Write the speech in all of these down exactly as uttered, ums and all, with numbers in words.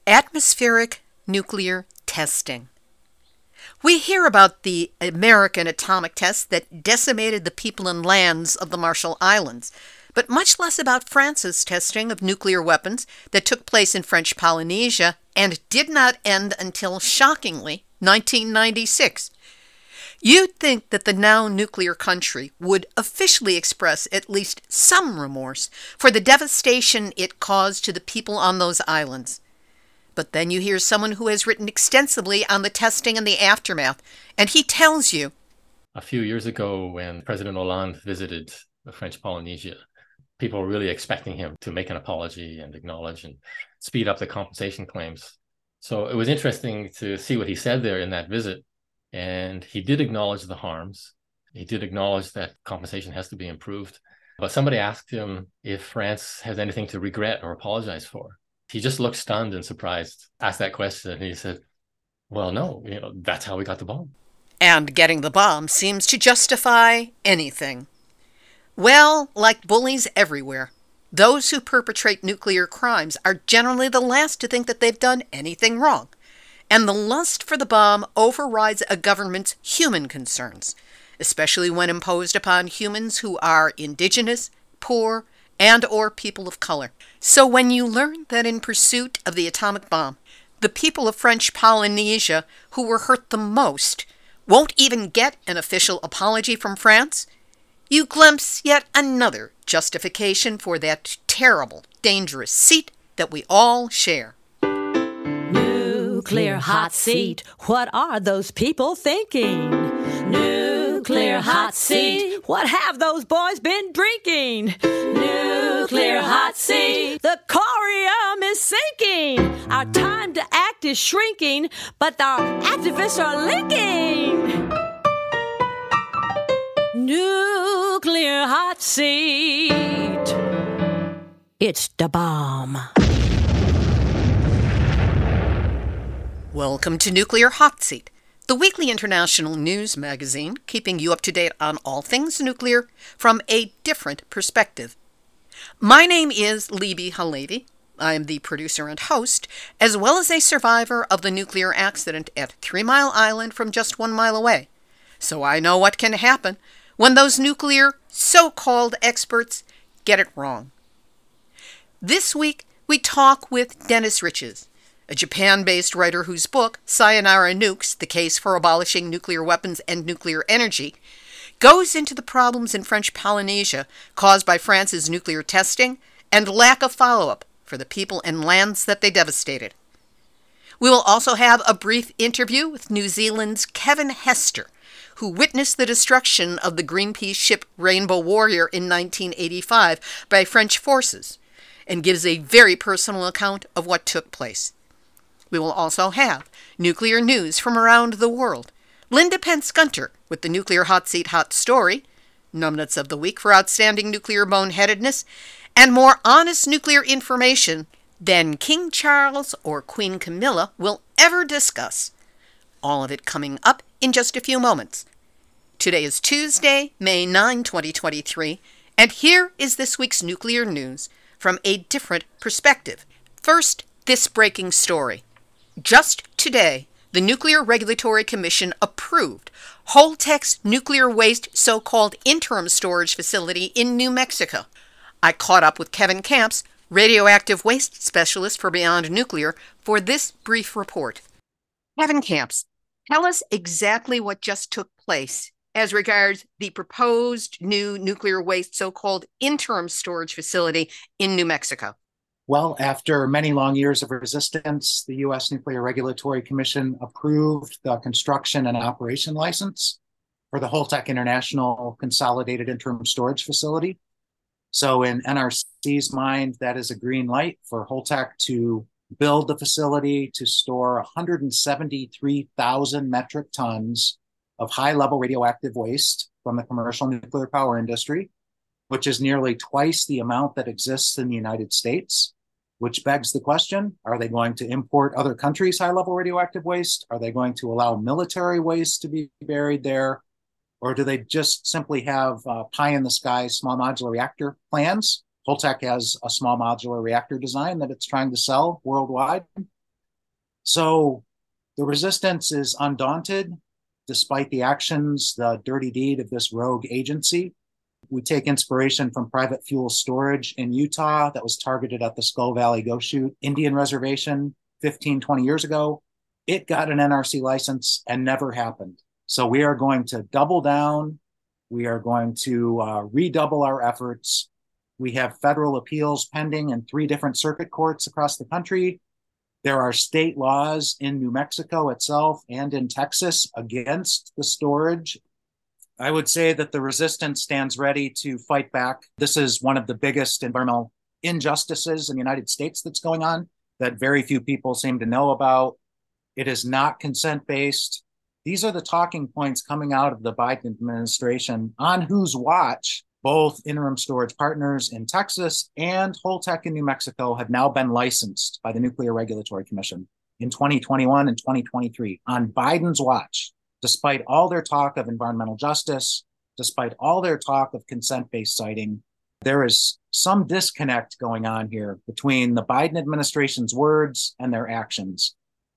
Atmospheric nuclear testing. We hear about the American atomic test that decimated the people and lands of the Marshall Islands, but much less about France's testing of nuclear weapons that took place in French Polynesia and did not end until, shockingly, nineteen ninety-six. You'd think that the now nuclear country would officially express at least some remorse for the devastation it caused to the people on those islands. But then you hear someone who has written extensively on the testing and the aftermath, and he tells you. A few years ago, when President Hollande visited the French Polynesia, people were really expecting him to make an apology and acknowledge and speed up the compensation claims. So it was interesting to see what he said there in that visit. And he did acknowledge the harms. He did acknowledge that compensation has to be improved. But somebody asked him if France has anything to regret or apologize for. He just looked stunned and surprised, asked that question, and he said, well, no, you know, that's how we got the bomb. And getting the bomb seems to justify anything. Well, like bullies everywhere, those who perpetrate nuclear crimes are generally the last to think that they've done anything wrong. And the lust for the bomb overrides a government's human concerns, especially when imposed upon humans who are indigenous, poor, and or people of color. So when you learn that in pursuit of the atomic bomb, the people of French Polynesia who were hurt the most won't even get an official apology from France, you glimpse yet another justification for that terrible, dangerous seat that we all share. Nuclear hot seat, what are those people thinking? Nuclear hot seat, what have those boys been drinking? Nuclear hot seat, the corium is sinking. Our time to act is shrinking, but our activists are linking. Nuclear hot seat, it's the bomb. Welcome to Nuclear Hot Seat, the weekly international news magazine keeping you up to date on all things nuclear from a different perspective. My name is Libby Halevi. I am the producer and host, as well as a survivor of the nuclear accident at Three Mile Island from just one mile away. So I know what can happen when those nuclear so-called experts get it wrong. This week, we talk with Dennis Riches, a Japan-based writer whose book, Sayonara Nukes, The Case for Abolishing Nuclear Weapons and Nuclear Energy, goes into the problems in French Polynesia caused by France's nuclear testing and lack of follow-up for the people and lands that they devastated. We will also have a brief interview with New Zealand's Kevin Hester, who witnessed the destruction of the Greenpeace ship Rainbow Warrior in nineteen eighty-five by French forces, and gives a very personal account of what took place. We will also have nuclear news from around the world, Linda Pence-Gunter with the Nuclear Hot Seat Hot Story, Numbnuts of the Week for outstanding nuclear boneheadedness, and more honest nuclear information than King Charles or Queen Camilla will ever discuss. All of it coming up in just a few moments. Today is Tuesday, May ninth, twenty twenty-three, and here is this week's nuclear news from a different perspective. First, this breaking story. Just today, the Nuclear Regulatory Commission approved Holtec's nuclear waste so-called interim storage facility in New Mexico. I caught up with Kevin Camps, radioactive waste specialist for Beyond Nuclear, for this brief report. Kevin Camps, tell us exactly what just took place as regards the proposed new nuclear waste so-called interim storage facility in New Mexico. Well, after many long years of resistance, the U S Nuclear Regulatory Commission approved the construction and operation license for the Holtec International Consolidated Interim Storage Facility. So in N R C's mind, that is a green light for Holtec to build the facility to store one hundred seventy-three thousand metric tons of high-level radioactive waste from the commercial nuclear power industry, which is nearly twice the amount that exists in the United States. Which begs the question, are they going to import other countries' high-level radioactive waste? Are they going to allow military waste to be buried there? Or do they just simply have uh, pie-in-the-sky small modular reactor plans? Holtec has a small modular reactor design that it's trying to sell worldwide. So the resistance is undaunted, despite the actions, the dirty deed of this rogue agency. We take inspiration from private fuel storage in Utah that was targeted at the Skull Valley Goshute Indian Reservation fifteen, twenty years ago. It got an N R C license and never happened. So we are going to double down. We are going to uh, redouble our efforts. We have federal appeals pending in three different circuit courts across the country. There are state laws in New Mexico itself and in Texas against the storage. I would say that the resistance stands ready to fight back. This is one of the biggest environmental injustices in the United States that's going on that very few people seem to know about. It is not consent-based. These are the talking points coming out of the Biden administration, on whose watch both interim storage partners in Texas and Holtec in New Mexico have now been licensed by the Nuclear Regulatory Commission in twenty twenty-one and twenty twenty-three on Biden's watch. Despite all their talk of environmental justice, despite all their talk of consent-based siting, there is some disconnect going on here between the Biden administration's words and their actions.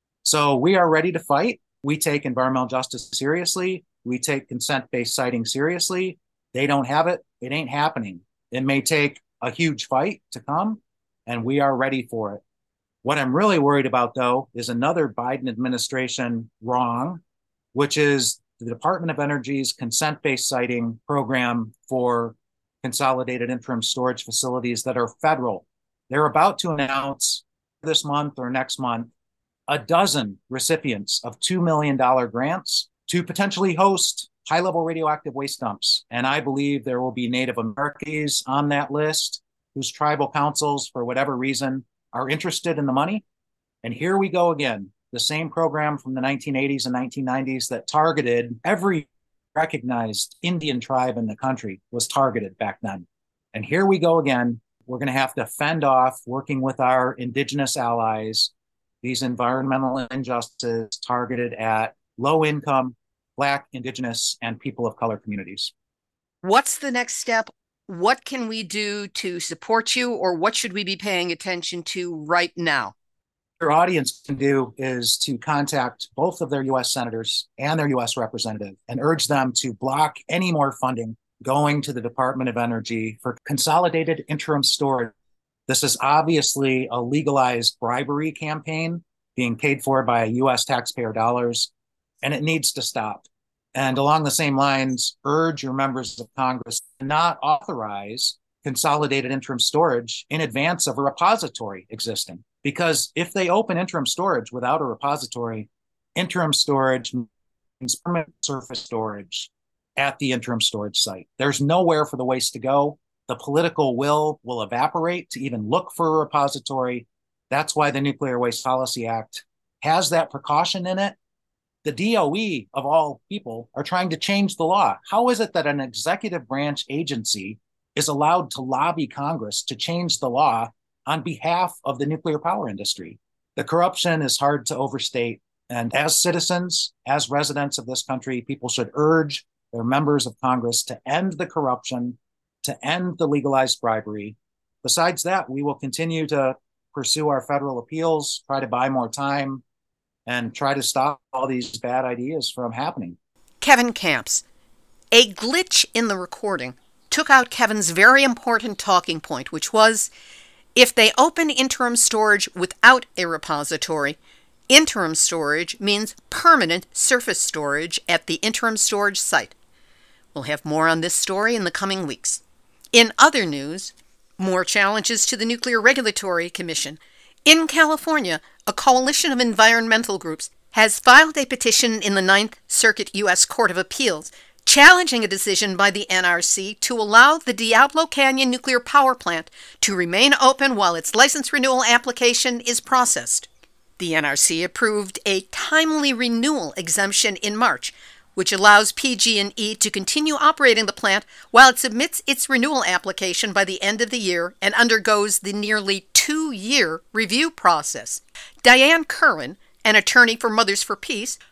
So we are ready to fight. We take environmental justice seriously. We take consent-based siting seriously. They don't have it. It ain't happening. It may take a huge fight to come, and we are ready for it. What I'm really worried about, though, is another Biden administration wrong, which is the Department of Energy's consent-based siting program for consolidated interim storage facilities that are federal. They're about to announce this month or next month a dozen recipients of two million dollars grants to potentially host high-level radioactive waste dumps. And I believe there will be Native Americans on that list whose tribal councils, for whatever reason, are interested in the money. And here we go again. The same program from the nineteen eighties and nineteen nineties that targeted every recognized Indian tribe in the country was targeted back then. And here we go again. We're going to have to fend off, working with our indigenous allies, these environmental injustices targeted at low-income, Black, Indigenous, and people of color communities. What's the next step? What can we do to support you, or what should we be paying attention to right now? Their audience can do is to contact both of their U S senators and their U S representative and urge them to block any more funding going to the Department of Energy for consolidated interim storage. This is obviously a legalized bribery campaign being paid for by U S taxpayer dollars, and it needs to stop. And along the same lines, urge your members of Congress to not authorize consolidated interim storage in advance of a repository existing. Because if they open interim storage without a repository, interim storage means permanent surface storage at the interim storage site. There's nowhere for the waste to go. The political will will evaporate to even look for a repository. That's why the Nuclear Waste Policy Act has that precaution in it. The D O E, of all people, are trying to change the law. How is it that an executive branch agency is allowed to lobby Congress to change the law on behalf of the nuclear power industry? The corruption is hard to overstate. And as citizens, as residents of this country, people should urge their members of Congress to end the corruption, to end the legalized bribery. Besides that, we will continue to pursue our federal appeals, try to buy more time, and try to stop all these bad ideas from happening. Kevin Kamps, a glitch in the recording took out Kevin's very important talking point, which was, if they open interim storage without a repository, interim storage means permanent surface storage at the interim storage site. We'll have more on this story in the coming weeks. In other news, more challenges to the Nuclear Regulatory Commission. In California, a coalition of environmental groups has filed a petition in the Ninth Circuit U S Court of Appeals challenging a decision by the N R C to allow the Diablo Canyon nuclear power plant to remain open while its license renewal application is processed. The N R C approved a timely renewal exemption in March, which allows P G and E to continue operating the plant while it submits its renewal application by the end of the year and undergoes the nearly two-year review process. Diane Curran, an attorney for Mothers for Peace,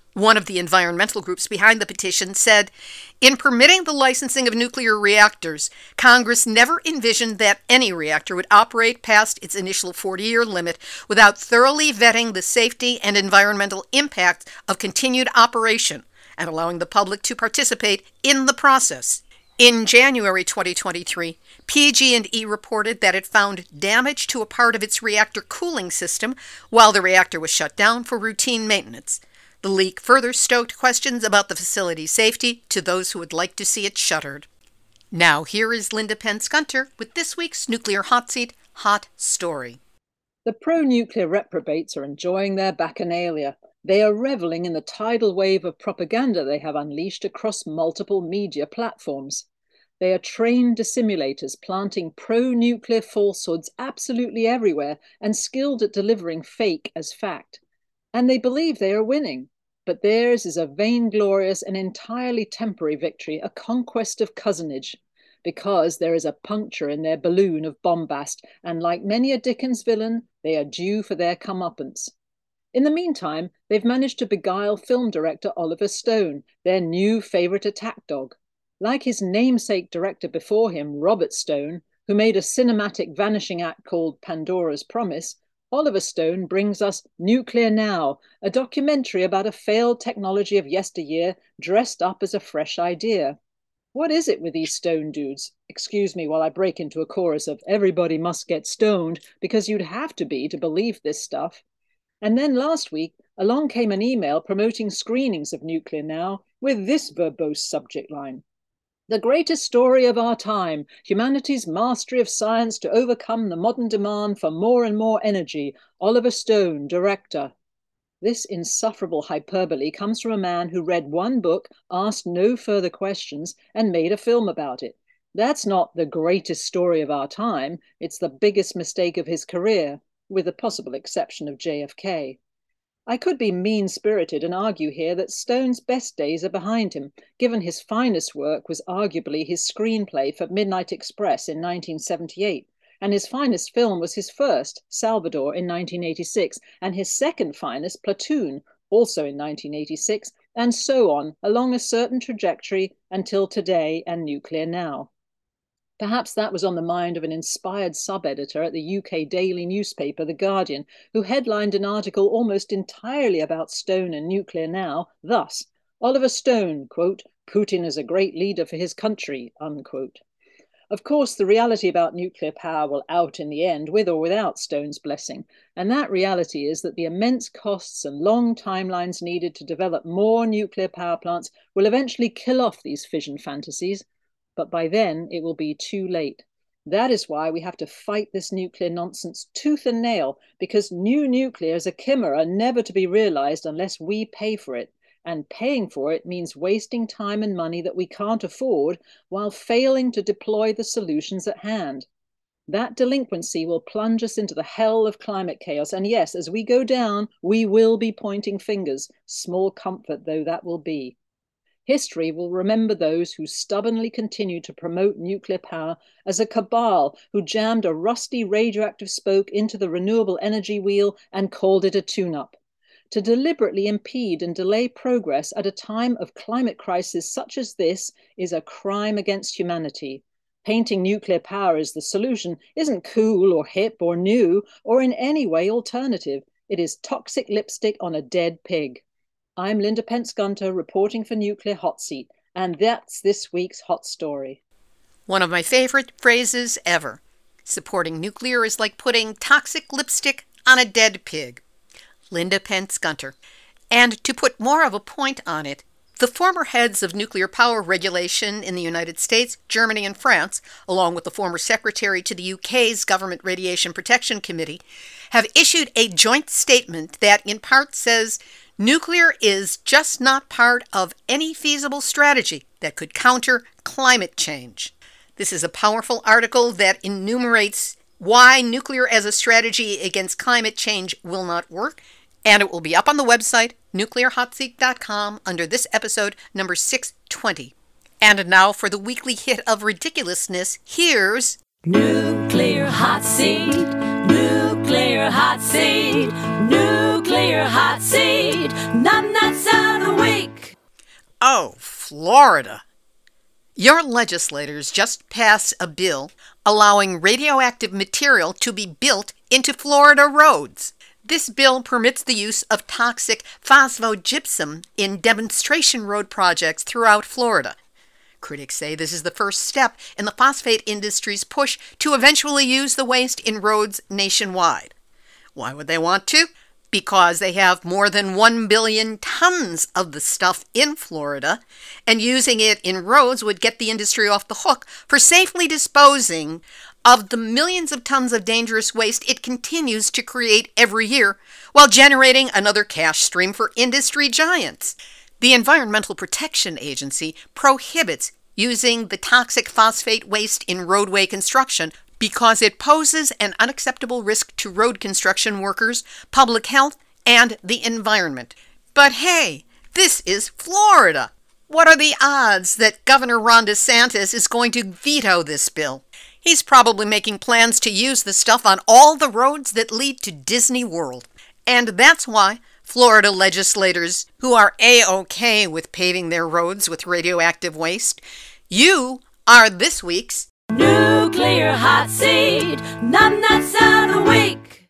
One of the environmental groups behind the petition said, in permitting the licensing of nuclear reactors, Congress never envisioned that any reactor would operate past its initial forty-year limit without thoroughly vetting the safety and environmental impact of continued operation and allowing the public to participate in the process. In January twenty twenty-three, P G and E reported that it found damage to a part of its reactor cooling system while the reactor was shut down for routine maintenance. The leak further stoked questions about the facility's safety to those who would like to see it shuttered. Now here is Linda Pence-Gunter with this week's Nuclear Hot Seat Hot Story. The pro-nuclear reprobates are enjoying their bacchanalia. They are reveling in the tidal wave of propaganda they have unleashed across multiple media platforms. They are trained dissimulators planting pro-nuclear falsehoods absolutely everywhere and skilled at delivering fake as fact. And they believe they are winning. But theirs is a vainglorious and entirely temporary victory, a conquest of cousinage, because there is a puncture in their balloon of bombast, and like many a Dickens villain, they are due for their comeuppance. In the meantime, they've managed to beguile film director Oliver Stone, their new favourite attack dog. Like his namesake director before him, Robert Stone, who made a cinematic vanishing act called Pandora's Promise, Oliver Stone brings us Nuclear Now, a documentary about a failed technology of yesteryear dressed up as a fresh idea. What is it with these Stone dudes? Excuse me while I break into a chorus of everybody must get stoned, because you'd have to be to believe this stuff. And then last week, along came an email promoting screenings of Nuclear Now with this verbose subject line. The greatest story of our time, humanity's mastery of science to overcome the modern demand for more and more energy, Oliver Stone, director. This insufferable hyperbole comes from a man who read one book, asked no further questions, and made a film about it. That's not the greatest story of our time, it's the biggest mistake of his career, with the possible exception of J F K. I could be mean-spirited and argue here that Stone's best days are behind him, given his finest work was arguably his screenplay for Midnight Express in nineteen seventy-eight, and his finest film was his first, Salvador, in nineteen eighty-six, and his second finest, Platoon, also in nineteen eighty-six, and so on, along a certain trajectory until today and Nuclear Now. Perhaps that was on the mind of an inspired sub-editor at the U K daily newspaper The Guardian, who headlined an article almost entirely about Stone and Nuclear Now, thus, Oliver Stone, quote, Putin is a great leader for his country, unquote. Of course, the reality about nuclear power will out in the end, with or without Stone's blessing, and that reality is that the immense costs and long timelines needed to develop more nuclear power plants will eventually kill off these fission fantasies. But by then it will be too late. That is why we have to fight this nuclear nonsense tooth and nail, because new nuclear is a chimera never to be realized unless we pay for it. And paying for it means wasting time and money that we can't afford while failing to deploy the solutions at hand. That delinquency will plunge us into the hell of climate chaos. And yes, as we go down, we will be pointing fingers, small comfort though that will be. History will remember those who stubbornly continue to promote nuclear power as a cabal who jammed a rusty radioactive spoke into the renewable energy wheel and called it a tune-up. To deliberately impede and delay progress at a time of climate crisis such as this is a crime against humanity. Painting nuclear power as the solution isn't cool or hip or new or in any way alternative. It is toxic lipstick on a dead pig. I'm Linda Pence-Gunter reporting for Nuclear Hot Seat, and that's this week's hot story. One of my favorite phrases ever. Supporting nuclear is like putting toxic lipstick on a dead pig. Linda Pence-Gunter. And to put more of a point on it, the former heads of nuclear power regulation in the United States, Germany, and France, along with the former secretary to the U K's Government Radiation Protection Committee, have issued a joint statement that in part says nuclear is just not part of any feasible strategy that could counter climate change. This is a powerful article that enumerates why nuclear as a strategy against climate change will not work, and it will be up on the website, nuclear hot seat dot com, under this episode, number six twenty. And now for the weekly hit of ridiculousness, here's Nuclear Hot Seat, Nuclear Hot Seat, Nuclear Hot Seat, Nam Nam Sound Oh, Florida. Your legislators just passed a bill allowing radioactive material to be built into Florida roads. This bill permits the use of toxic phosphogypsum in demonstration road projects throughout Florida. Critics say this is the first step in the phosphate industry's push to eventually use the waste in roads nationwide. Why would they want to? Because they have more than one billion tons of the stuff in Florida, and using it in roads would get the industry off the hook for safely disposing of the millions of tons of dangerous waste it continues to create every year, while generating another cash stream for industry giants. The Environmental Protection Agency prohibits using the toxic phosphate waste in roadway construction because it poses an unacceptable risk to road construction workers, public health, and the environment. But hey, this is Florida. What are the odds that Governor Ron DeSantis is going to veto this bill? He's probably making plans to use the stuff on all the roads that lead to Disney World. And that's why Florida legislators who are A-OK with paving their roads with radioactive waste, you are this week's Nuclear Hot Seat, Numbnuts of the Week.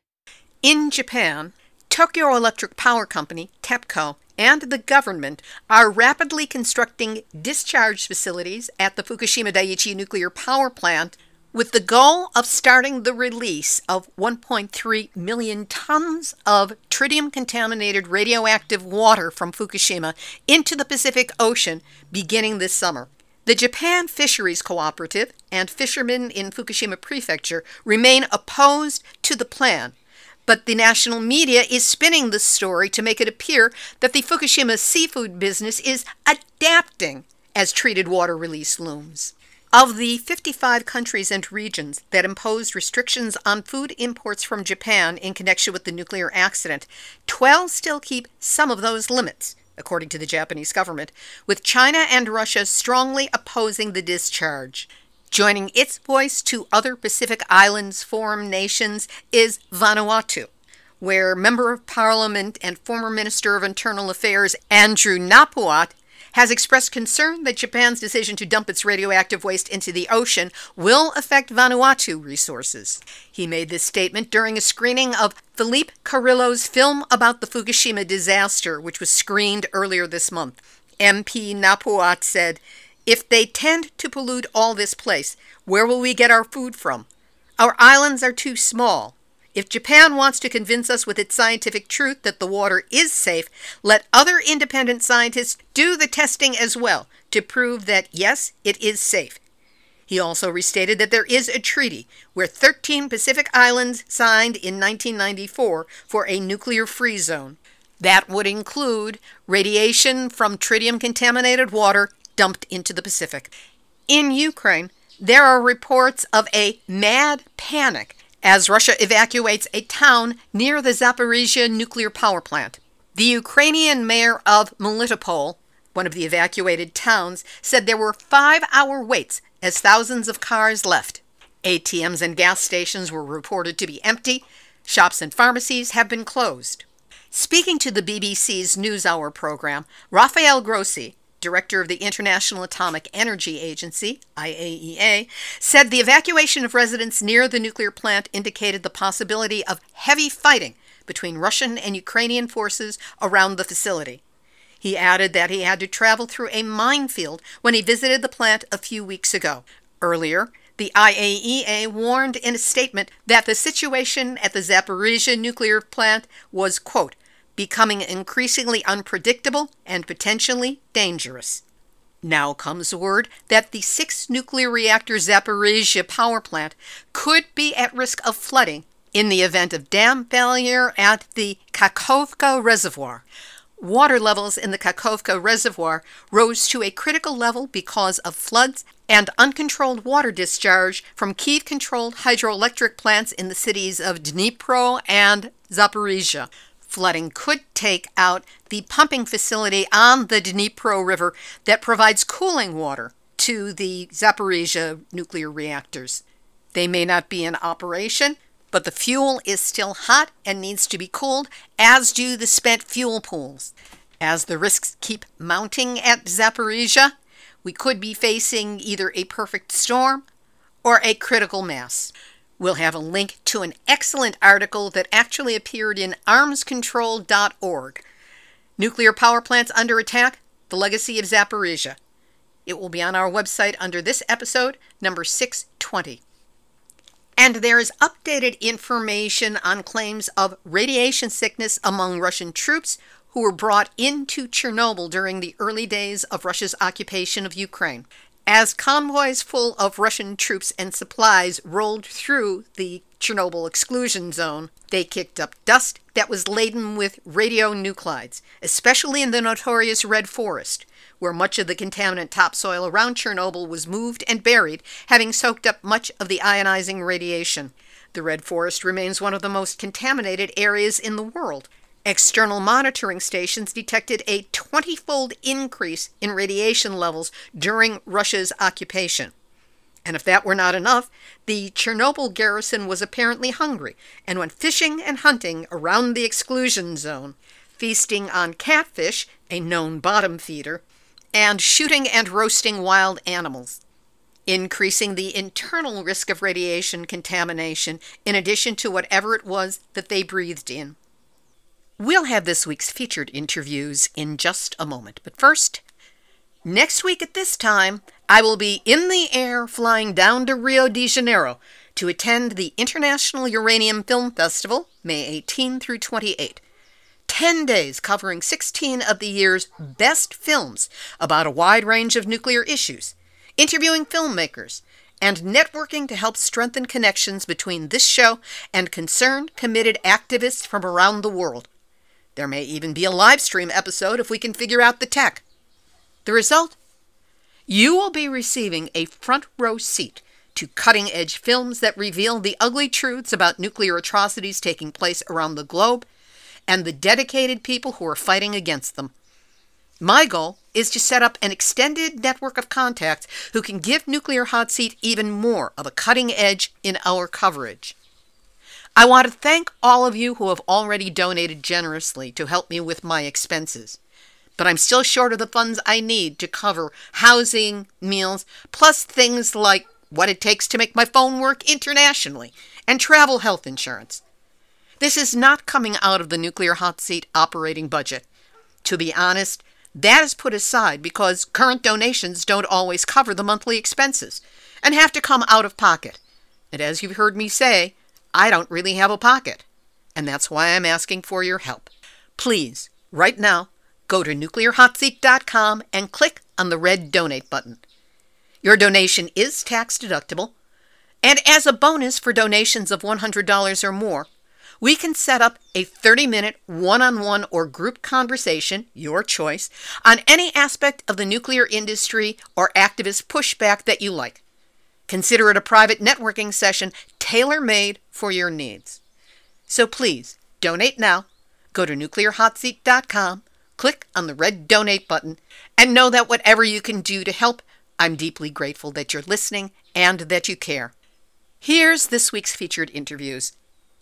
In Japan, Tokyo Electric Power Company, TEPCO, and the government are rapidly constructing discharge facilities at the Fukushima Daiichi nuclear power plant with the goal of starting the release of one point three million tons of tritium-contaminated radioactive water from Fukushima into the Pacific Ocean beginning this summer. The Japan Fisheries Cooperative and fishermen in Fukushima Prefecture remain opposed to the plan, but the national media is spinning the story to make it appear that the Fukushima seafood business is adapting as treated water release looms. Of the fifty-five countries and regions that imposed restrictions on food imports from Japan in connection with the nuclear accident, twelve still keep some of those limits, according to the Japanese government, with China and Russia strongly opposing the discharge. Joining its voice to other Pacific Islands Forum nations is Vanuatu, where Member of Parliament and former Minister of Internal Affairs Andrew Napuat has expressed concern that Japan's decision to dump its radioactive waste into the ocean will affect Vanuatu resources. He made this statement during a screening of Philippe Carrillo's film about the Fukushima disaster, which was screened earlier this month. M P Napuat said, "If they tend to pollute all this place, where will we get our food from? Our islands are too small. If Japan wants to convince us with its scientific truth that the water is safe, let other independent scientists do the testing as well to prove that, yes, it is safe." He also restated that there is a treaty where thirteen Pacific islands signed in nineteen ninety-four for a nuclear-free zone. That would include radiation from tritium-contaminated water dumped into the Pacific. In Ukraine, there are reports of a mad panic as Russia evacuates a town near the Zaporizhzhia nuclear power plant. The Ukrainian mayor of Melitopol, one of the evacuated towns, said there were five-hour waits as thousands of cars left. A T Ms and gas stations were reported to be empty. Shops and pharmacies have been closed. Speaking to the B B C's NewsHour program, Rafael Grossi, director of the International Atomic Energy Agency, I A E A, said the evacuation of residents near the nuclear plant indicated the possibility of heavy fighting between Russian and Ukrainian forces around the facility. He added that he had to travel through a minefield when he visited the plant a few weeks ago. Earlier, the I A E A warned in a statement that the situation at the Zaporizhzhia nuclear plant was, quote, becoming increasingly unpredictable and potentially dangerous. Now comes word that the six nuclear reactor Zaporizhzhia power plant could be at risk of flooding in the event of dam failure at the Kakhovka Reservoir. Water levels in the Kakhovka Reservoir rose to a critical level because of floods and uncontrolled water discharge from Kyiv-controlled hydroelectric plants in the cities of Dnipro and Zaporizhzhia. Flooding could take out the pumping facility on the Dnipro River that provides cooling water to the Zaporizhzhia nuclear reactors. They may not be in operation, but the fuel is still hot and needs to be cooled, as do the spent fuel pools. As the risks keep mounting at Zaporizhzhia, we could be facing either a perfect storm or a critical mass. We'll have a link to an excellent article that actually appeared in arms control dot org. Nuclear power plants under attack, the legacy of Zaporizhzhia. It will be on our website under this episode, number six twenty. And there is updated information on claims of radiation sickness among Russian troops who were brought into Chernobyl during the early days of Russia's occupation of Ukraine. As convoys full of Russian troops and supplies rolled through the Chernobyl exclusion zone, they kicked up dust that was laden with radionuclides, especially in the notorious Red Forest, where much of the contaminant topsoil around Chernobyl was moved and buried, having soaked up much of the ionizing radiation. The Red Forest remains one of the most contaminated areas in the world. External monitoring stations detected a twenty-fold increase in radiation levels during Russia's occupation. And if that were not enough, the Chernobyl garrison was apparently hungry and went fishing and hunting around the exclusion zone, feasting on catfish, a known bottom feeder, and shooting and roasting wild animals, increasing the internal risk of radiation contamination in addition to whatever it was that they breathed in. We'll have this week's featured interviews in just a moment, but first, next week at this time, I will be in the air flying down to Rio de Janeiro to attend the International Uranium Film Festival, May eighteenth through twenty-eighth. Ten days covering sixteen of the year's best films about a wide range of nuclear issues, interviewing filmmakers, and networking to help strengthen connections between this show and concerned, committed activists from around the world. There may even be a live stream episode if we can figure out the tech. The result? You will be receiving a front row seat to cutting-edge films that reveal the ugly truths about nuclear atrocities taking place around the globe and the dedicated people who are fighting against them. My goal is to set up an extended network of contacts who can give Nuclear Hot Seat even more of a cutting edge in our coverage. I want to thank all of you who have already donated generously to help me with my expenses. But I'm still short of the funds I need to cover housing, meals, plus things like what it takes to make my phone work internationally and travel health insurance. This is not coming out of the Nuclear Hot Seat operating budget. To be honest, that is put aside because current donations don't always cover the monthly expenses and have to come out of pocket. And as you've heard me say, I don't really have a pocket, and that's why I'm asking for your help. Please, right now, go to nuclear hot seat dot com and click on the red donate button. Your donation is tax deductible, and as a bonus for donations of one hundred dollars or more, we can set up a thirty-minute one-on-one or group conversation, your choice, on any aspect of the nuclear industry or activist pushback that you like. Consider it a private networking session tailor-made for your needs. So please, donate now. Go to nuclear hot seat dot com, click on the red donate button, and know that whatever you can do to help, I'm deeply grateful that you're listening and that you care. Here's this week's featured interviews.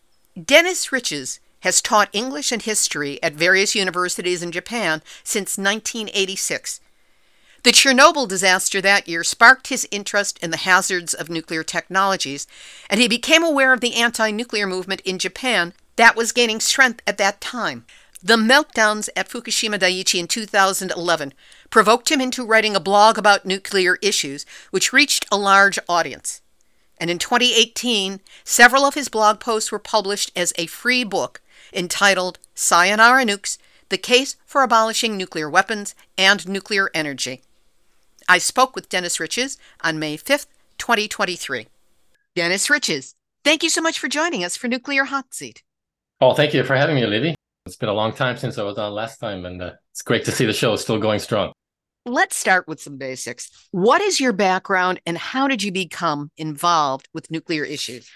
Dennis Riches has taught English and history at various universities in Japan since nineteen eighty-six. The Chernobyl disaster that year sparked his interest in the hazards of nuclear technologies, and he became aware of the anti-nuclear movement in Japan that was gaining strength at that time. The meltdowns at Fukushima Daiichi in two thousand eleven provoked him into writing a blog about nuclear issues, which reached a large audience. And in twenty eighteen, several of his blog posts were published as a free book entitled Sayonara Nukes, The Case for Abolishing Nuclear Weapons and Nuclear Energy. I spoke with Dennis Riches on May fifth, twenty twenty-three. Dennis Riches, thank you so much for joining us for Nuclear Hot Seat. Oh, thank you for having me, Libby. It's been a long time since I was on last time, and uh, it's great to see the show is still going strong. Let's start with some basics. What is your background and how did you become involved with nuclear issues?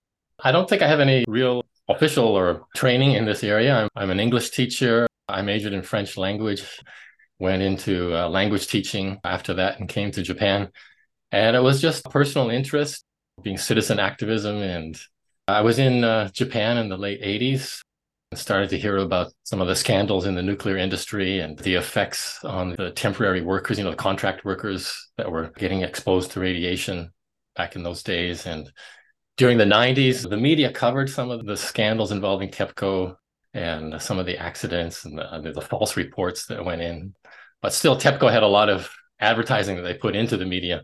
I don't think I have any real official or training in this area. I'm, I'm an English teacher. I majored in French language, went into uh, language teaching after that and came to Japan. And it was just personal interest, being citizen activism. And I was in uh, Japan in the late eighties. and started to hear about some of the scandals in the nuclear industry and the effects on the temporary workers, you know, the contract workers that were getting exposed to radiation back in those days. And during the nineties, the media covered some of the scandals involving TEPCO and some of the accidents and the, the false reports that went in. But still, TEPCO had a lot of advertising that they put into the media.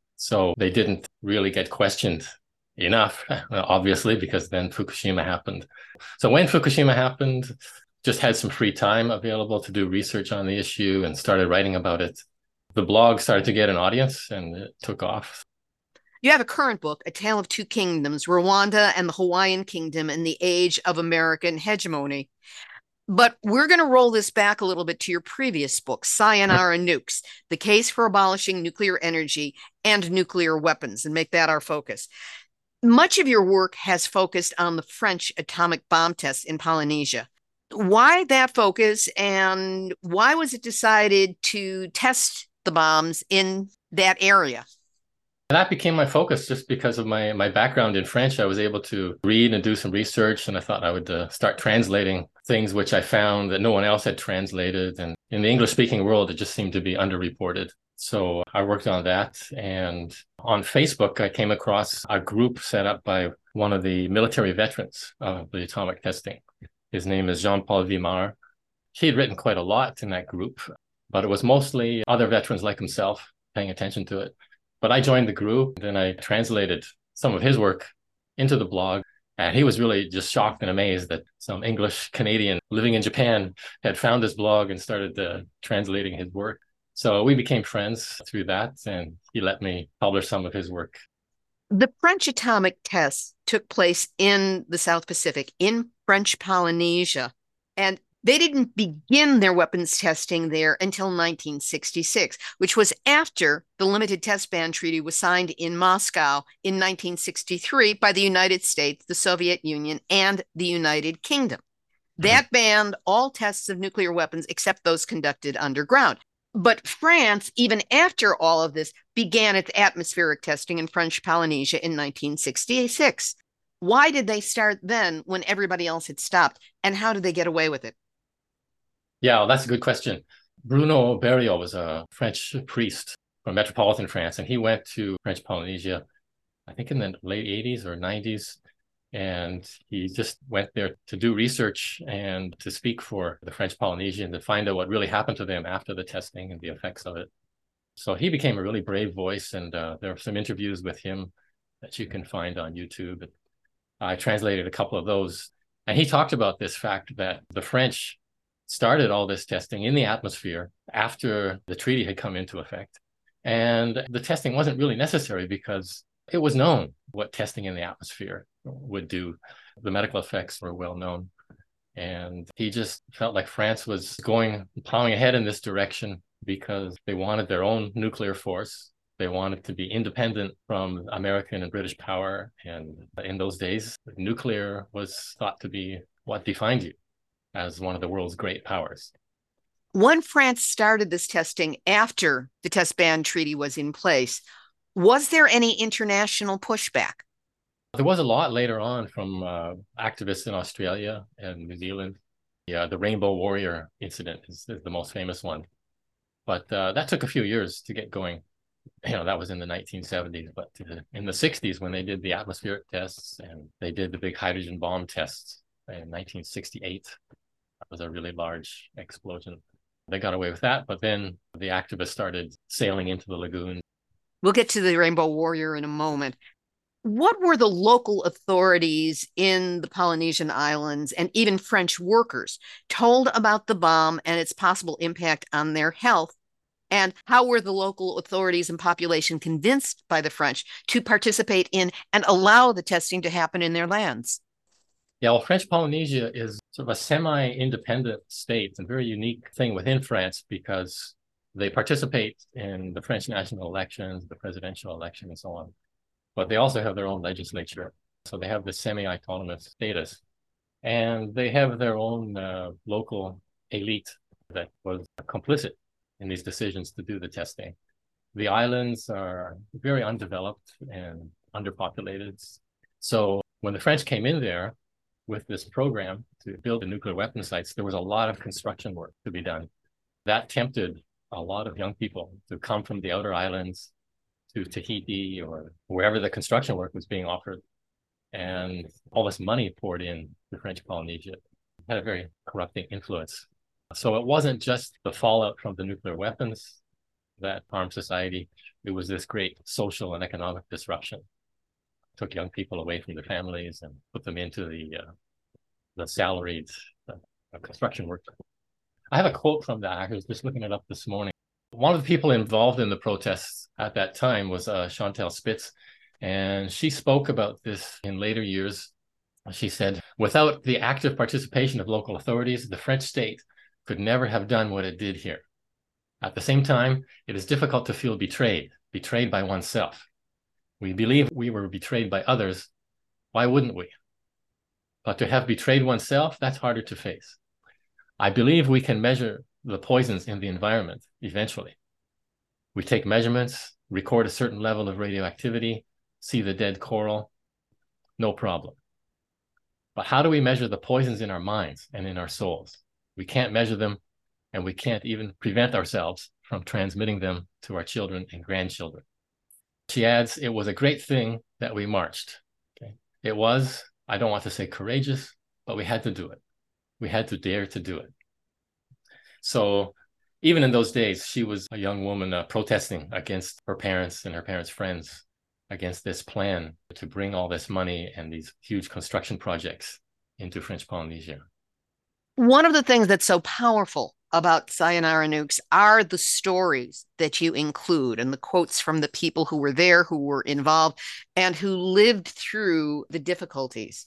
So they didn't really get questioned enough, obviously, because then Fukushima happened. So when Fukushima happened, just had some free time available to do research on the issue and started writing about it. The blog started to get an audience and it took off. You have a current book, A Tale of Two Kingdoms, Rwanda and the Hawaiian Kingdom in the Age of American Hegemony. But we're going to roll this back a little bit to your previous book, Sayonara Nukes, The Case for Abolishing Nuclear Energy and Nuclear Weapons, and make that our focus. Much of your work has focused on the French atomic bomb tests in Polynesia. Why that focus, and why was it decided to test the bombs in that area? That became my focus just because of my, my background in French. I was able to read and do some research, and I thought I would uh, start translating things which I found that no one else had translated. And in the English-speaking world, it just seemed to be underreported. So I worked on that. And on Facebook, I came across a group set up by one of the military veterans of the atomic testing. His name is Jean-Paul Vimard. He had written quite a lot in that group, but it was mostly other veterans like himself paying attention to it. But I joined the group, then I translated some of his work into the blog. And he was really just shocked and amazed that some English Canadian living in Japan had found this blog and started uh, translating his work. So we became friends through that, and he let me publish some of his work. The French atomic tests took place in the South Pacific, in French Polynesia, and they didn't begin their weapons testing there until nineteen sixty-six, which was after the Limited Test Ban Treaty was signed in Moscow in nineteen sixty-three by the United States, the Soviet Union, and the United Kingdom. That mm-hmm. banned all tests of nuclear weapons except those conducted underground. But France, even after all of this, began its atmospheric testing in French Polynesia in nineteen sixty-six. Why did they start then when everybody else had stopped? And how did they get away with it? Yeah, well, that's a good question. Bruno Berriot was a French priest from metropolitan France, and he went to French Polynesia, I think in the late eighties or nineties, and he just went there to do research and to speak for the French Polynesian to find out what really happened to them after the testing and the effects of it. So he became a really brave voice, and uh, there are some interviews with him that you can find on YouTube. I translated a couple of those, and he talked about this fact that the French started all this testing in the atmosphere after the treaty had come into effect. And the testing wasn't really necessary because it was known what testing in the atmosphere would do. The medical effects were well known. And he just felt like France was going, plowing ahead in this direction because they wanted their own nuclear force. They wanted to be independent from American and British power. And in those days, nuclear was thought to be what defined you as one of the world's great powers. When France started this testing after the Test Ban Treaty was in place, was there any international pushback? There was a lot later on from uh, activists in Australia and New Zealand. Yeah, the Rainbow Warrior incident is, is the most famous one. But uh, that took a few years to get going. You know, that was in the nineteen seventies. But in the sixties, when they did the atmospheric tests and they did the big hydrogen bomb tests in nineteen sixty-eight, that was a really large explosion. They got away with that, but then the activists started sailing into the lagoon. We'll get to the Rainbow Warrior in a moment. What were the local authorities in the Polynesian Islands and even French workers told about the bomb and its possible impact on their health? And how were the local authorities and population convinced by the French to participate in and allow the testing to happen in their lands? Yeah, well, French Polynesia is sort of a semi-independent state, a very unique thing within France because they participate in the French national elections, the presidential election, and so on. But they also have their own legislature. So they have the semi-autonomous status. And they have their own uh, local elite that was complicit in these decisions to do the testing. The islands are very undeveloped and underpopulated. So when the French came in there, with this program to build the nuclear weapon sites, there was a lot of construction work to be done. That tempted a lot of young people to come from the outer islands to Tahiti or wherever the construction work was being offered. And all this money poured in to French Polynesia. It had a very corrupting influence. So it wasn't just the fallout from the nuclear weapons that harmed society. It was this great social and economic disruption. It took young people away from their families and put them into the uh, the salaried uh, construction work. I have a quote from that. I was just looking it up this morning. One of the people involved in the protests at that time was uh, Chantal Spitz, and she spoke about this in later years. She said, without the active participation of local authorities, the French state could never have done what it did here. At the same time, it is difficult to feel betrayed, betrayed by oneself. We believe we were betrayed by others. Why wouldn't we? But to have betrayed oneself, that's harder to face. I believe we can measure the poisons in the environment eventually. We take measurements, record a certain level of radioactivity, see the dead coral, no problem. But how do we measure the poisons in our minds and in our souls? We can't measure them, and we can't even prevent ourselves from transmitting them to our children and grandchildren. She adds, it was a great thing that we marched. Okay? It was, I don't want to say courageous, but we had to do it. We had to dare to do it. So even in those days, she was a young woman uh, protesting against her parents and her parents' friends, against this plan to bring all this money and these huge construction projects into French Polynesia. One of the things that's so powerful about Sayonara Nukes are the stories that you include and the quotes from the people who were there, who were involved, and who lived through the difficulties.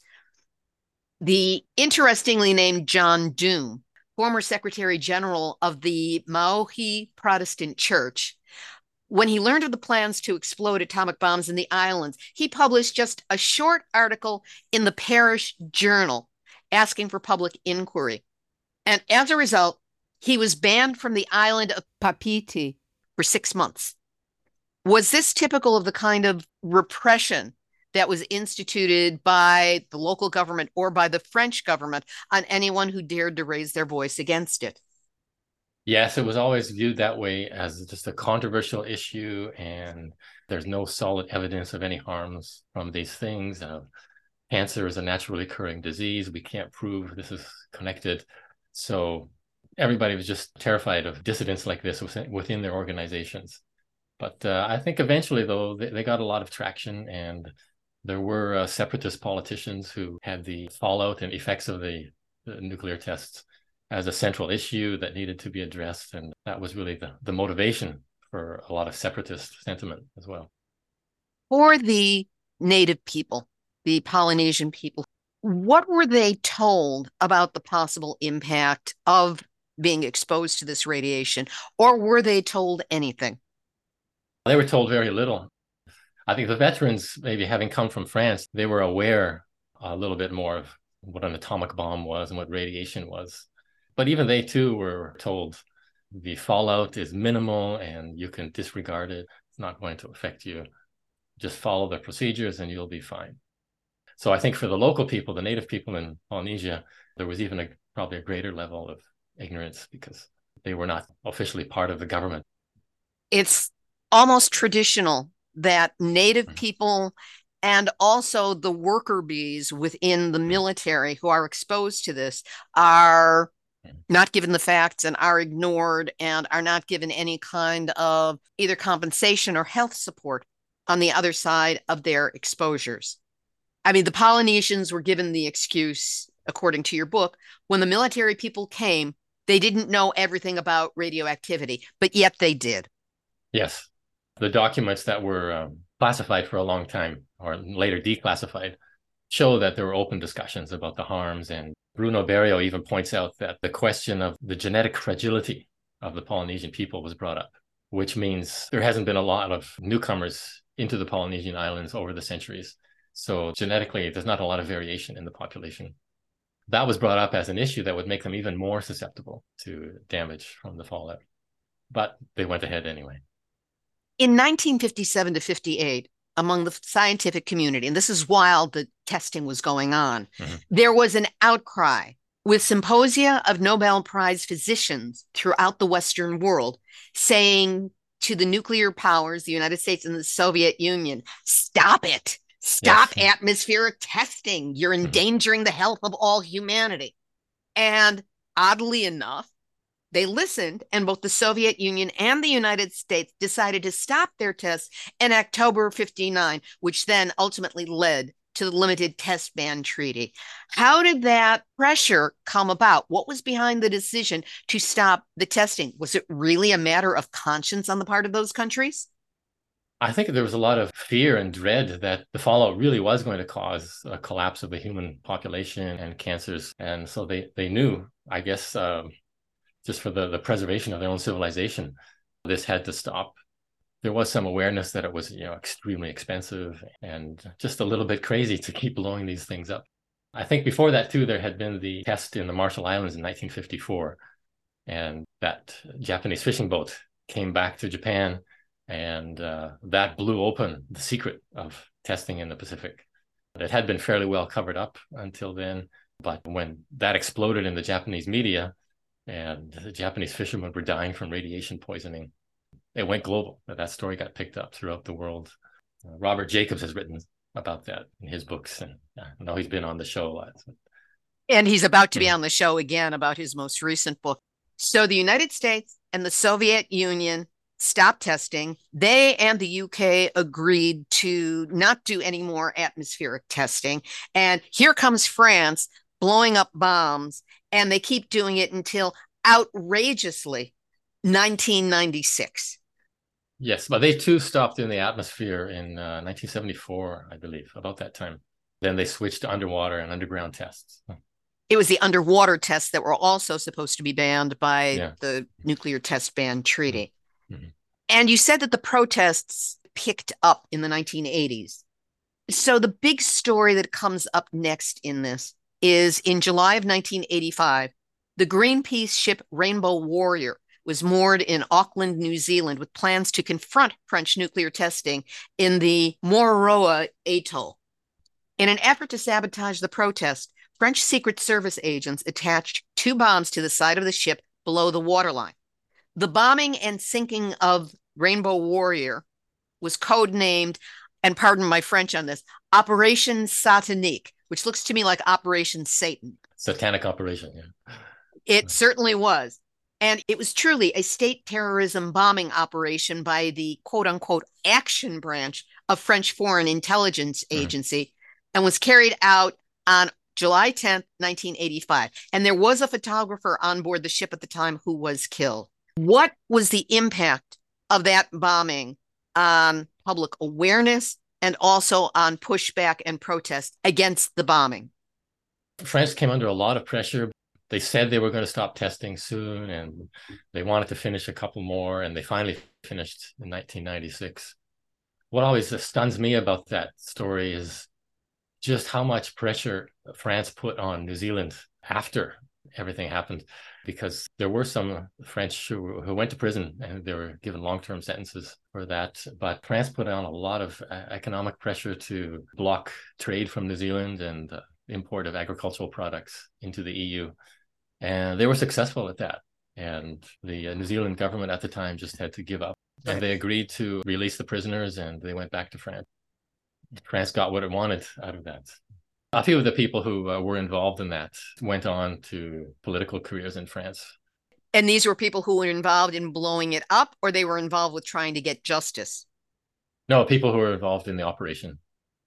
The interestingly named John Doom, former Secretary General of the Maohi Protestant Church, when he learned of the plans to explode atomic bombs in the islands, he published just a short article in the parish journal asking for public inquiry. And as a result, he was banned from the island of Papeete for six months. Was this typical of the kind of repression that was instituted by the local government or by the French government on anyone who dared to raise their voice against it? Yes, it was always viewed that way, as just a controversial issue, and there's no solid evidence of any harms from these things. Uh, cancer is a naturally occurring disease. We can't prove this is connected. So everybody was just terrified of dissidents like this within, within their organizations. But uh, I think eventually, though, they, they got a lot of traction, and there were uh, separatist politicians who had the fallout and effects of the, the nuclear tests as a central issue that needed to be addressed. And that was really the, the motivation for a lot of separatist sentiment as well. For the native people, the Polynesian people, what were they told about the possible impact of being exposed to this radiation, or were they told anything? They were told very little. I think the veterans, maybe having come from France, they were aware a little bit more of what an atomic bomb was and what radiation was. But even they too were told the fallout is minimal and you can disregard it. It's not going to affect you. Just follow the procedures and you'll be fine. So I think for the local people, the native people in Polynesia, there was even a probably a greater level of ignorance because they were not officially part of the government. It's almost traditional that native people and also the worker bees within the military who are exposed to this are not given the facts and are ignored and are not given any kind of either compensation or health support on the other side of their exposures. I mean, the Polynesians were given the excuse, according to your book, when the military people came, they didn't know everything about radioactivity, but yet they did. Yes. The documents that were um, classified for a long time or later declassified show that there were open discussions about the harms. And Bruno Berrio even points out that the question of the genetic fragility of the Polynesian people was brought up, which means there hasn't been a lot of newcomers into the Polynesian islands over the centuries. So genetically, there's not a lot of variation in the population. That was brought up as an issue that would make them even more susceptible to damage from the fallout. But they went ahead anyway. In nineteen fifty-seven to fifty-eight, among the scientific community, and this is while the testing was going on, Mm-hmm. there was an outcry with symposia of Nobel Prize physicians throughout the Western world saying to the nuclear powers, the United States and the Soviet Union, stop it. Stop Yes. atmospheric testing. You're Mhm. endangering the health of all humanity. And oddly enough, they listened, and both the Soviet Union and the United States decided to stop their tests in October fifty-nine, which then ultimately led to the Limited Test Ban Treaty. How did that pressure come about? What was behind the decision to stop the testing? Was it really a matter of conscience on the part of those countries? I think there was a lot of fear and dread that the fallout really was going to cause a collapse of the human population and cancers. And so they, they knew, I guess, um, just for the, the preservation of their own civilization, this had to stop. There was some awareness that it was, you know, extremely expensive and just a little bit crazy to keep blowing these things up. I think before that, too, there had been the test in the Marshall Islands in nineteen fifty-four. And that Japanese fishing boat came back to Japan. And uh, that blew open the secret of testing in the Pacific. It had been fairly well covered up until then. But when that exploded in the Japanese media and the Japanese fishermen were dying from radiation poisoning, it went global. That story got picked up throughout the world. Uh, Robert Jacobs has written about that in his books. And uh, I know he's been on the show a lot. So. And he's about to be Yeah. on the show again about his most recent book. So the United States and the Soviet Union stopped testing. They and the U K agreed to not do any more atmospheric testing. And here comes France blowing up bombs, and they keep doing it until outrageously nineteen ninety-six. Yes, but they too stopped in the atmosphere in uh, nineteen seventy-four, I believe, about that time. Then they switched to underwater and underground tests. It was the underwater tests that were also supposed to be banned by Yeah. the Nuclear Test Ban Treaty. Mhm. And you said that the protests picked up in the nineteen eighties. So the big story that comes up next in this is in July of nineteen eighty-five, the Greenpeace ship Rainbow Warrior was moored in Auckland, New Zealand, with plans to confront French nuclear testing in the Moroa Atoll. In an effort to sabotage the protest, French Secret Service agents attached two bombs to the side of the ship below the waterline. The bombing and sinking of Rainbow Warrior was codenamed, and pardon my French on this, Operation Satanique, which looks to me like Operation Satan. Satanic operation, yeah. It certainly was. And it was truly a state terrorism bombing operation by the quote unquote action branch of French Foreign Intelligence Agency, mm-hmm. and was carried out on July tenth, nineteen eighty-five. And there was a photographer on board the ship at the time who was killed. What was the impact of that bombing on public awareness and also on pushback and protest against the bombing? France came under a lot of pressure. They said they were going to stop testing soon, and they wanted to finish a couple more, and they finally finished in nineteen ninety-six. What always stuns me about that story is just how much pressure France put on New Zealand after everything happened, because there were some French who, who went to prison and they were given long-term sentences for that. But France put on a lot of uh, economic pressure to block trade from New Zealand and uh, import of agricultural products into the E U. And they were successful at that. And the uh, New Zealand government at the time just had to give up. Right. And they agreed to release the prisoners, and they went back to France. France got what it wanted out of that. A few of the people who uh, were involved in that went on to political careers in France. And these were people who were involved in blowing it up, or they were involved with trying to get justice? No, people who were involved in the operation.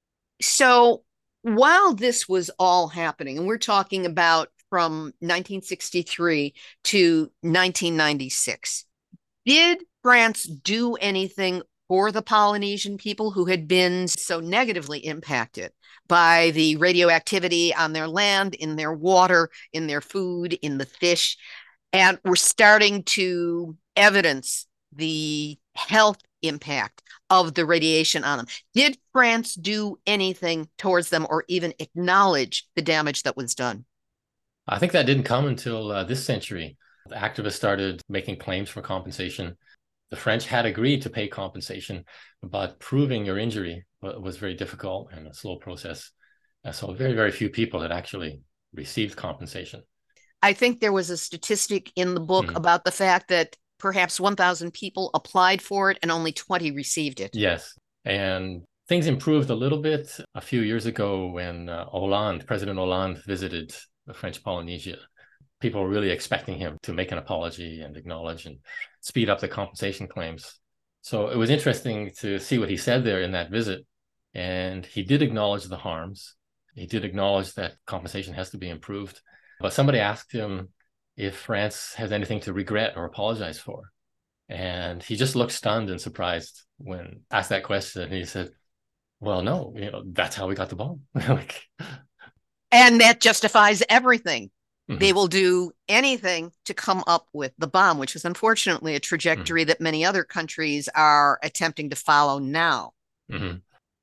So while this was all happening, and we're talking about from nineteen sixty-three to nineteen ninety-six, did France do anything for the Polynesian people who had been so negatively impacted by the radioactivity on their land, in their water, in their food, in the fish, and were starting to evidence the health impact of the radiation on them? Did France do anything towards them or even acknowledge the damage that was done? I think that didn't come until uh, this century. The activists started making claims for compensation. The French had agreed to pay compensation, but proving your injury was very difficult and a slow process. And so very, very few people had actually received compensation. I think there was a statistic in the book mm-hmm. about the fact that perhaps one thousand people applied for it and only twenty received it. Yes. And things improved a little bit a few years ago when uh, Hollande, President Hollande visited French Polynesia. People were really expecting him to make an apology and acknowledge and speed up the compensation claims. So it was interesting to see what he said there in that visit. And he did acknowledge the harms. He did acknowledge that compensation has to be improved. But somebody asked him if France has anything to regret or apologize for. And he just looked stunned and surprised when asked that question. And he said, well, no, you know, that's how we got the bomb. like, and that justifies everything. Mm-hmm. They will do anything to come up with the bomb, which is unfortunately a trajectory mm-hmm. that many other countries are attempting to follow now. Mm-hmm.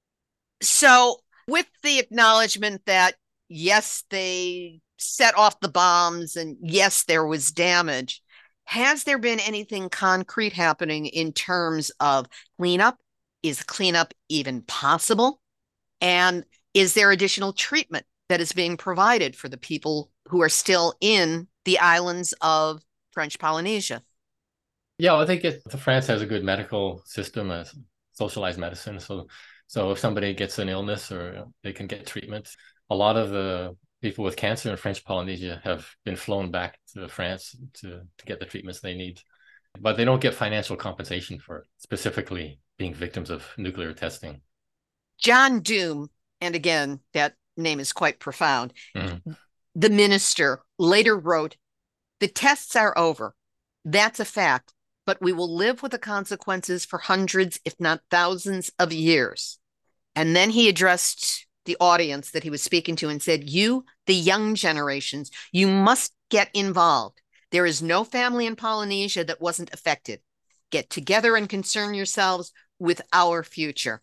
So with the acknowledgement that, yes, they set off the bombs and yes, there was damage, has there been anything concrete happening in terms of cleanup? Is cleanup even possible? And is there additional treatment that is being provided for the people who are still in the islands of French Polynesia? Yeah, I think it, France has a good medical system, a socialized medicine. So, so if somebody gets an illness or they can get treatment, a lot of the people with cancer in French Polynesia have been flown back to France to, to get the treatments they need. But they don't get financial compensation for specifically being victims of nuclear testing. John Doom, and again, that name is quite profound, mm-hmm. the minister later wrote, the tests are over. That's a fact, but we will live with the consequences for hundreds, if not thousands of years. And then he addressed the audience that he was speaking to and said, you, the young generations, you must get involved. There is no family in Polynesia that wasn't affected. Get together and concern yourselves with our future.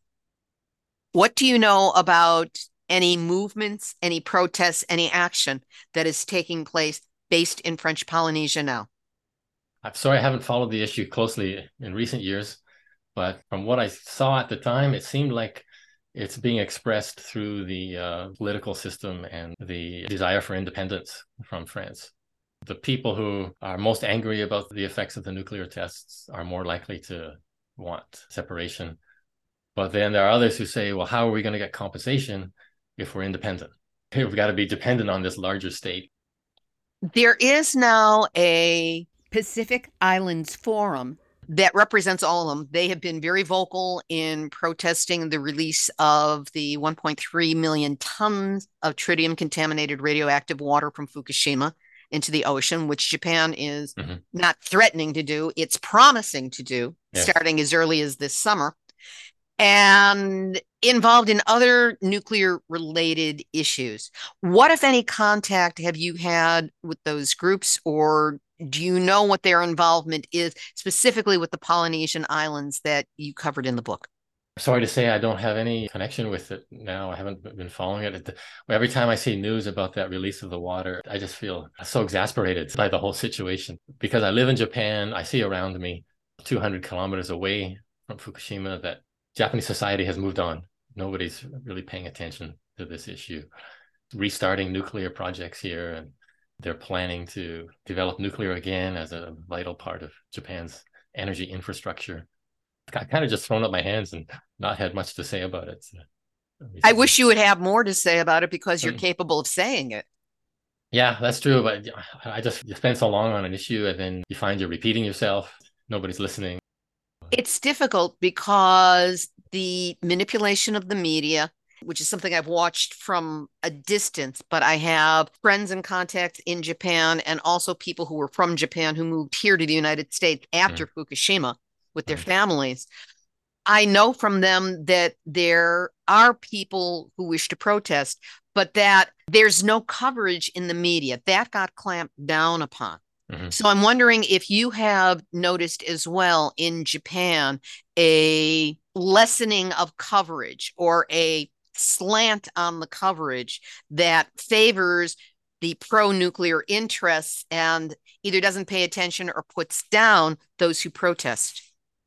What do you know about any movements, any protests, any action that is taking place based in French Polynesia now? I'm sorry, I haven't followed the issue closely in recent years, but from what I saw at the time, it seemed like it's being expressed through the uh, political system and the desire for independence from France. The people who are most angry about the effects of the nuclear tests are more likely to want separation. But then there are others who say, well, how are we going to get compensation if we're independent? We've got to be dependent on this larger state. There is now a Pacific Islands Forum that represents all of them. They have been very vocal in protesting the release of the one point three million tons of tritium-contaminated radioactive water from Fukushima into the ocean, which Japan is mm-hmm. not threatening to do. It's promising to do, yes. starting as early as this summer, and involved in other nuclear-related issues. What, if any, contact have you had with those groups, or do you know what their involvement is specifically with the Polynesian islands that you covered in the book? Sorry to say, I don't have any connection with it now. I haven't been following it. Every time I see news about that release of the water, I just feel so exasperated by the whole situation. Because I live in Japan, I see around me two hundred kilometers away from Fukushima that Japanese society has moved on. Nobody's really paying attention to this issue. Restarting nuclear projects here, and they're planning to develop nuclear again as a vital part of Japan's energy infrastructure. I kind of just thrown up my hands and not had much to say about it. So, I wish you would have more to say about it because you're um, capable of saying it. Yeah, that's true. But I just, you spend so long on an issue and then you find you're repeating yourself. Nobody's listening. It's difficult because the manipulation of the media, which is something I've watched from a distance, but I have friends and contacts in Japan and also people who were from Japan who moved here to the United States after mm. Fukushima with their mm. families. I know from them that there are people who wish to protest, but that there's no coverage in the media. That got clamped down upon. Mm-hmm. So I'm wondering if you have noticed as well in Japan a lessening of coverage or a slant on the coverage that favors the pro-nuclear interests and either doesn't pay attention or puts down those who protest.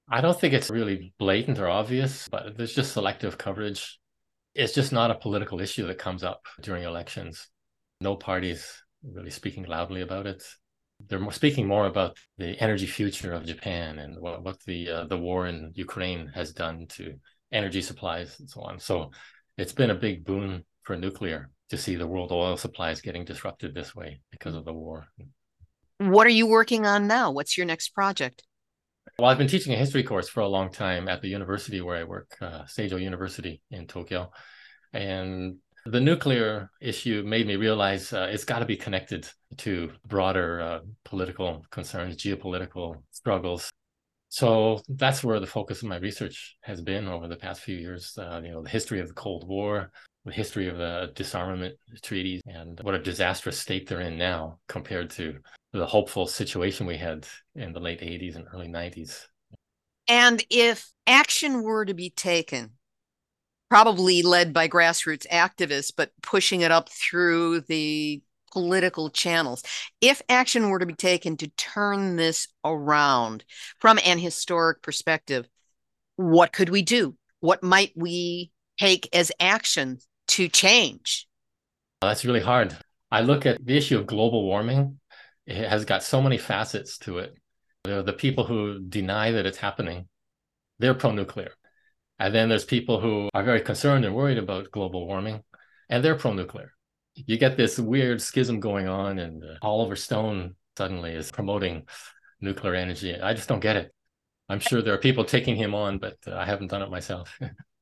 I don't think it's really blatant or obvious, but there's just selective coverage. It's just not a political issue that comes up during elections. No parties really speaking loudly about it. They're more speaking more about the energy future of Japan and what, what the uh, the war in Ukraine has done to energy supplies and so on. So it's been a big boon for nuclear to see the world oil supplies getting disrupted this way because of the war. What are you working on now? What's your next project? Well, I've been teaching a history course for a long time at the university where I work, uh, Seijo University in Tokyo. And the nuclear issue made me realize uh, it's got to be connected to broader uh, political concerns, geopolitical struggles. So that's where the focus of my research has been over the past few years. Uh, you know, the history of the Cold War, the history of the disarmament treaties, and what a disastrous state they're in now compared to the hopeful situation we had in the late eighties and early nineties. And if action were to be taken, probably led by grassroots activists, but pushing it up through the political channels, if action were to be taken to turn this around from an historic perspective, what could we do? What might we take as action to change? That's really hard. I look at the issue of global warming. It has got so many facets to it. There are the people who deny that it's happening. They're pro-nuclear. And then there's people who are very concerned and worried about global warming, and they're pro-nuclear. You get this weird schism going on, and uh, Oliver Stone suddenly is promoting nuclear energy. I just don't get it. I'm sure there are people taking him on, but uh, I haven't done it myself.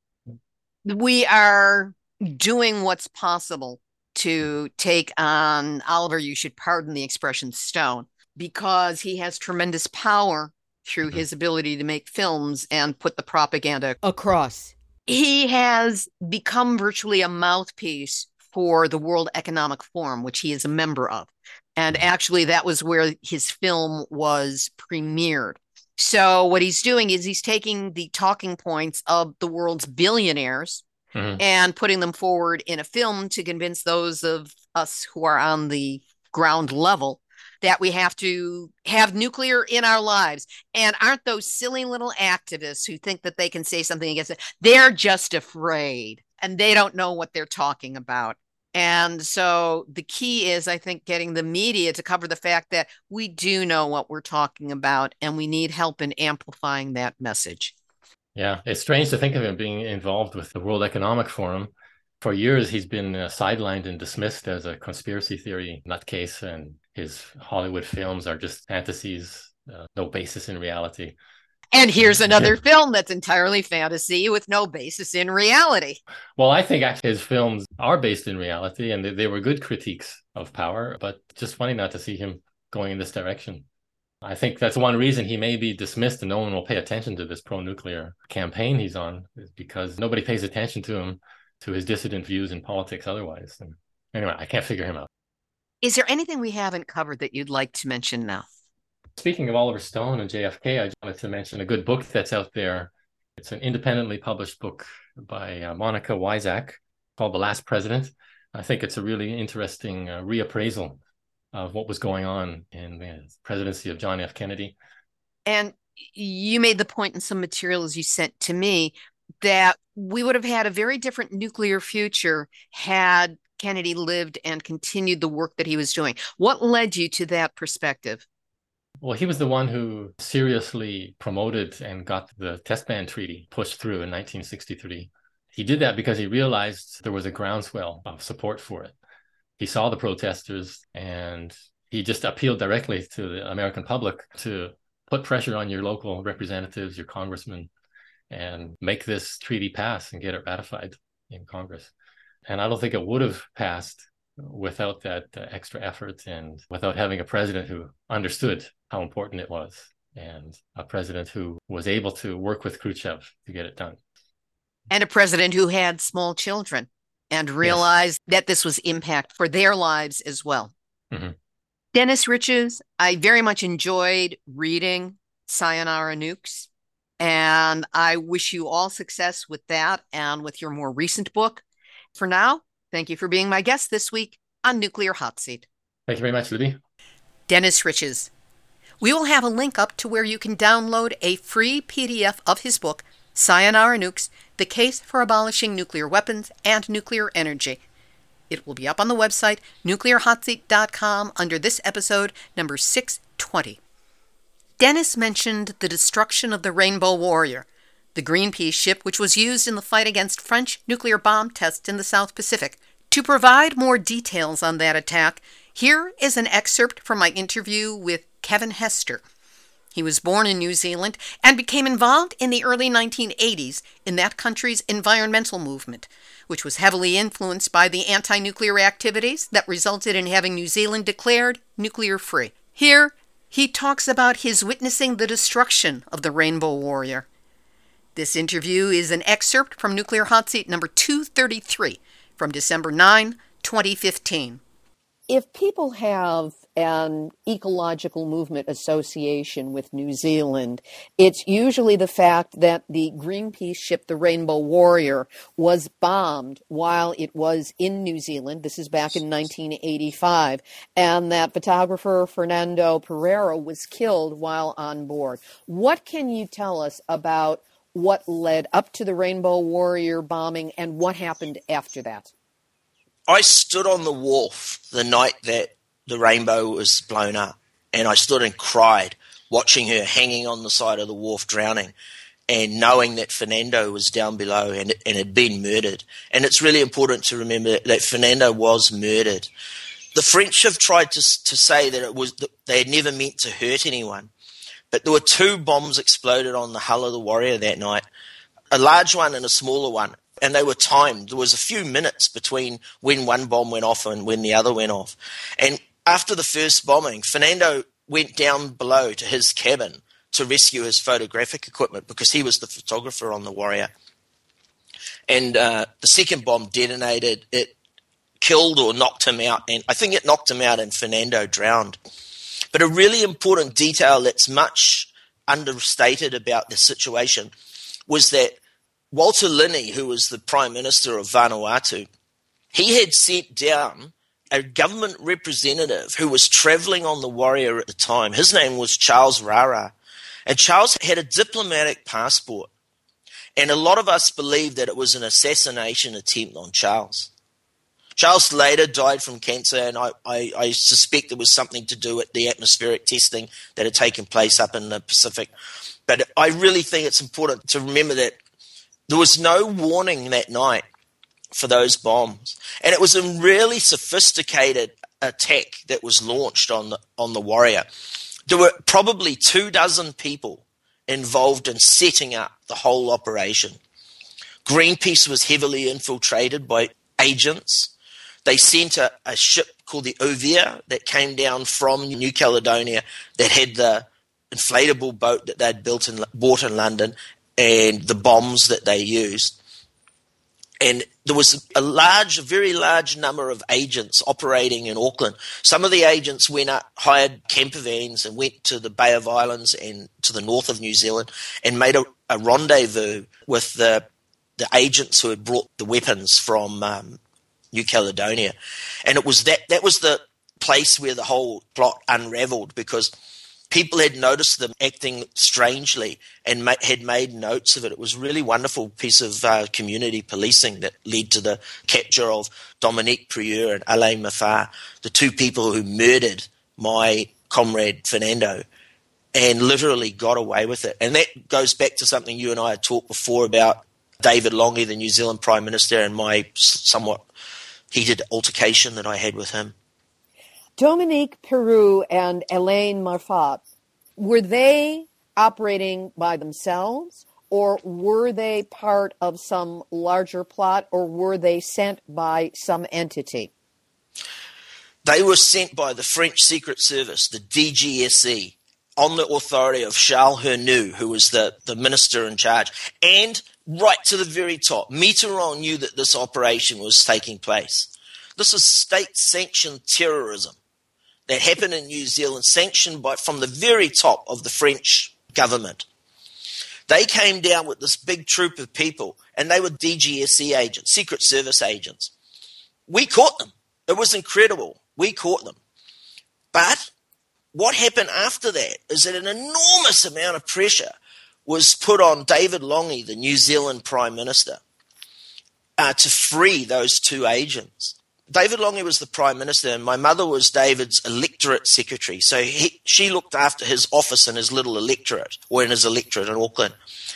We are doing what's possible to take on Oliver, you should pardon the expression, Stone, because he has tremendous power through mm-hmm. his ability to make films and put the propaganda across. He has become virtually a mouthpiece for the World Economic Forum, which he is a member of. And actually, that was where his film was premiered. So what he's doing is he's taking the talking points of the world's billionaires mm-hmm. and putting them forward in a film to convince those of us who are on the ground level that we have to have nuclear in our lives. And aren't those silly little activists who think that they can say something against it? They're just afraid and they don't know what they're talking about. And so the key is, I think, getting the media to cover the fact that we do know what we're talking about and we need help in amplifying that message. Yeah, it's strange to think of him being involved with the World Economic Forum. For years, he's been uh, sidelined and dismissed as a conspiracy theory nutcase, and his Hollywood films are just fantasies, uh, no basis in reality. And here's another yeah. film that's entirely fantasy with no basis in reality. Well, I think actually his films are based in reality, and they, they were good critiques of power, but just funny not to see him going in this direction. I think that's one reason he may be dismissed and no one will pay attention to this pro-nuclear campaign he's on, is because nobody pays attention to him, to his dissident views in politics otherwise. And anyway, I can't figure him out. Is there anything we haven't covered that you'd like to mention now? Speaking of Oliver Stone and J F K, I just wanted to mention a good book that's out there. It's an independently published book by uh, Monica Wyzak called The Last President. I think it's a really interesting uh, reappraisal of what was going on in the presidency of John F. Kennedy. And you made the point in some materials you sent to me that we would have had a very different nuclear future had Kennedy lived and continued the work that he was doing. What led you to that perspective? Well, he was the one who seriously promoted and got the Test Ban Treaty pushed through in nineteen sixty-three. He did that because he realized there was a groundswell of support for it. He saw the protesters and he just appealed directly to the American public to put pressure on your local representatives, your congressmen, and make this treaty pass and get it ratified in Congress. And I don't think it would have passed without that uh, extra effort and without having a president who understood how important it was and a president who was able to work with Khrushchev to get it done. And a president who had small children and realized yes. that this was impact for their lives as well. Mm-hmm. Dennis Riches, I very much enjoyed reading Sayonara Nukes, and I wish you all success with that and with your more recent book. For now, thank you for being my guest this week on Nuclear Hot Seat. Thank you very much, Libby. Dennis Riches. We will have a link up to where you can download a free P D F of his book, Sayonara Nukes, The Case for Abolishing Nuclear Weapons and Nuclear Energy. It will be up on the website, nuclear hot seat dot com, under this episode, number six twenty. Dennis mentioned the destruction of the Rainbow Warrior, the Greenpeace ship which was used in the fight against French nuclear bomb tests in the South Pacific. To provide more details on that attack, here is an excerpt from my interview with Kevin Hester. He was born in New Zealand and became involved in the early nineteen eighties in that country's environmental movement, which was heavily influenced by the anti-nuclear activities that resulted in having New Zealand declared nuclear-free. Here, he talks about his witnessing the destruction of the Rainbow Warrior. This interview is an excerpt from Nuclear Hot Seat number two thirty-three from December ninth, twenty fifteen. If people have an ecological movement association with New Zealand, it's usually the fact that the Greenpeace ship, the Rainbow Warrior, was bombed while it was in New Zealand. This is back in nineteen eighty-five, and that photographer Fernando Pereira was killed while on board. What can you tell us about what led up to the Rainbow Warrior bombing and what happened after that? I stood on the wharf the night that the Rainbow was blown up, and I stood and cried, watching her hanging on the side of the wharf drowning, and knowing that Fernando was down below and, and had been murdered. And it's really important to remember that Fernando was murdered. The French have tried to, to say that it was that they had never meant to hurt anyone, but there were two bombs exploded on the hull of the Warrior that night, a large one and a smaller one. And they were timed. There was a few minutes between when one bomb went off and when the other went off. And after the first bombing, Fernando went down below to his cabin to rescue his photographic equipment because he was the photographer on the Warrior. And uh, the second bomb detonated. It killed or knocked him out. And I think it knocked him out and Fernando drowned. But a really important detail that's much understated about the situation was that Walter Linney, who was the Prime Minister of Vanuatu, he had sent down a government representative who was travelling on the Warrior at the time. His name was Charles Rara. And Charles had a diplomatic passport. And a lot of us believe that it was an assassination attempt on Charles. Charles later died from cancer, and I, I, I suspect it was something to do with the atmospheric testing that had taken place up in the Pacific. But I really think it's important to remember that there was no warning that night for those bombs. And it was a really sophisticated attack that was launched on the, on the Warrior. There were probably two dozen people involved in setting up the whole operation. Greenpeace was heavily infiltrated by agents. They sent a, a ship called the Ovia that came down from New Caledonia that had the inflatable boat that they'd built in, bought in London, and the bombs that they used. And there was a large, a very large number of agents operating in Auckland. Some of the agents went up, hired camper vans and went to the Bay of Islands and to the north of New Zealand and made a, a rendezvous with the the agents who had brought the weapons from um, New Caledonia. And it was that that was the place where the whole plot unraveled, because people had noticed them acting strangely and ma- had made notes of it. It was a really wonderful piece of uh, community policing that led to the capture of Dominique Prieur and Alain Mafar, the two people who murdered my comrade Fernando, and literally got away with it. And that goes back to something you and I had talked before about David Lange, the New Zealand Prime Minister, and my somewhat heated altercation that I had with him. Dominique Prieur and Alain Mafar, were they operating by themselves, or were they part of some larger plot, or were they sent by some entity? They were sent by the French Secret Service, the D G S E, on the authority of Charles Hernu, who was the, the minister in charge. And right to the very top, Mitterrand knew that this operation was taking place. This is state-sanctioned terrorism that happened in New Zealand, sanctioned by from the very top of the French government. They came down with this big troop of people, and they were D G S E agents, Secret Service agents. We caught them. It was incredible. We caught them. But what happened after that is that an enormous amount of pressure was put on David Lange, the New Zealand Prime Minister, uh, to free those two agents. David Lange was the Prime Minister, and my mother was David's electorate secretary. So he, she looked after his office in his little electorate, or in his electorate in Auckland.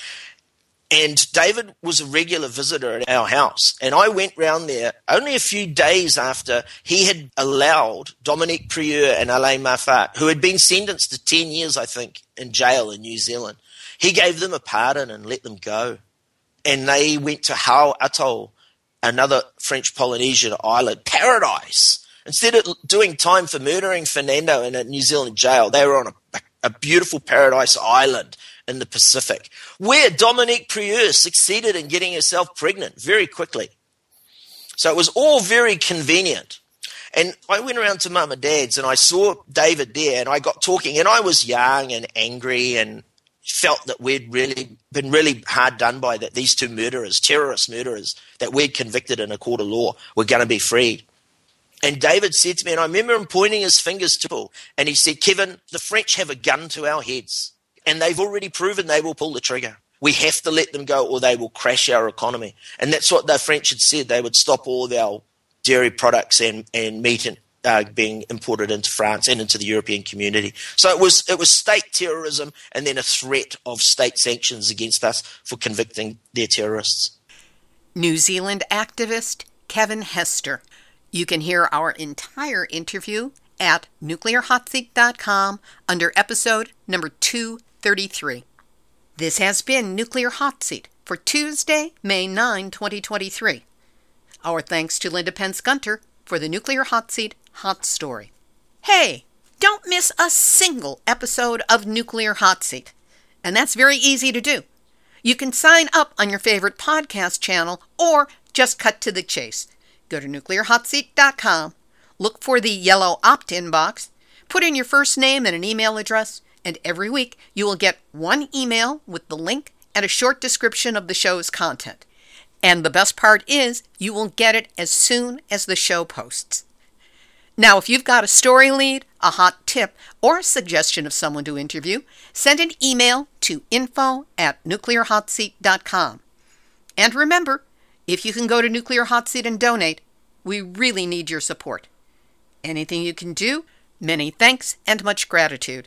And David was a regular visitor at our house. And I went round there only a few days after he had allowed Dominique Prieur and Alain Maffat, who had been sentenced to ten years, I think, in jail in New Zealand. He gave them a pardon and let them go. And they went to Hao Atoll, another French Polynesian island, paradise. Instead of doing time for murdering Fernando in a New Zealand jail, they were on a, a beautiful paradise island in the Pacific, where Dominique Prieur succeeded in getting herself pregnant very quickly. So it was all very convenient. And I went around to Mum and Dad's and I saw David there, and I got talking, and I was young and angry and felt that we'd really been really hard done by, that these two murderers, terrorist murderers that we'd convicted in a court of law were going to be freed. And David said to me, and I remember him pointing his fingers to people, and he said, Kevin, the French have a gun to our heads, and they've already proven they will pull the trigger. We have to let them go or they will crash our economy. And that's what the French had said. They would stop all of our dairy products and, and meat and, uh, being imported into France and into the European community. So it was it was state terrorism and then a threat of state sanctions against us for convicting their terrorists. New Zealand activist Kevin Hester. You can hear our entire interview at nuclear hot seat dot com under episode number two thirty-three. This has been Nuclear Hot Seat for Tuesday, May ninth, twenty twenty-three. Our thanks to Linda Pence-Gunter for the Nuclear Hot Seat Hot Story. Hey, don't miss a single episode of Nuclear Hot Seat. And that's very easy to do. You can sign up on your favorite podcast channel or just cut to the chase. Go to nuclear hot seat dot com, look for the yellow opt-in box, put in your first name and an email address, and every week you will get one email with the link and a short description of the show's content. And the best part is you will get it as soon as the show posts. Now, if you've got a story lead, a hot tip, or a suggestion of someone to interview, send an email to info at nuclear hot seat dot com. And remember, if you can go to Nuclear Hot Seat and donate, we really need your support. Anything you can do, many thanks and much gratitude.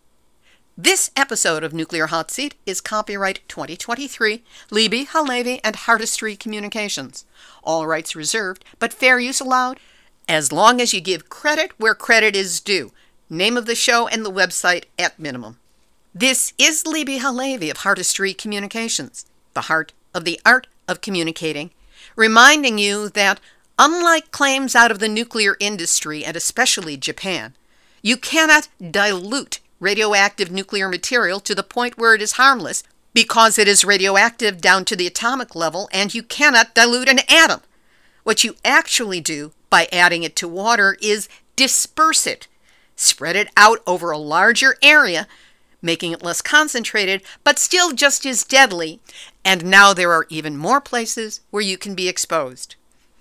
This episode of Nuclear Hot Seat is copyright twenty twenty-three, Libby Halevi and Heartistry Communications. All rights reserved, but fair use allowed, as long as you give credit where credit is due. Name of the show and the website at minimum. This is Libby Halevi of Heartistry Communications, the heart of the art of communicating, reminding you that, unlike claims out of the nuclear industry and especially Japan, you cannot dilute radioactive nuclear material to the point where it is harmless because it is radioactive down to the atomic level, and you cannot dilute an atom. What you actually do by adding it to water is disperse it, spread it out over a larger area, making it less concentrated, but still just as deadly, and now there are even more places where you can be exposed.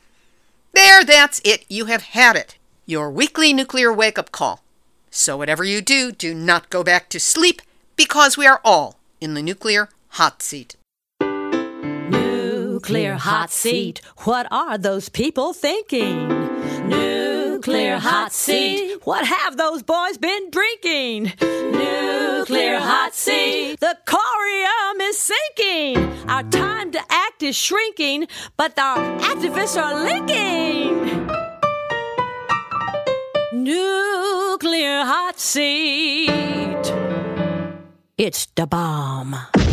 There, that's it. You have had it. Your weekly nuclear wake-up call. So whatever you do, do not go back to sleep, because we are all in the nuclear hot seat. Nuclear hot seat. What are those people thinking? Nuclear hot seat. What have those boys been drinking? Nuclear hot seat. The corium is sinking. Our time to act is shrinking, but our activists are linking. Nuclear hot seat. It's the bomb.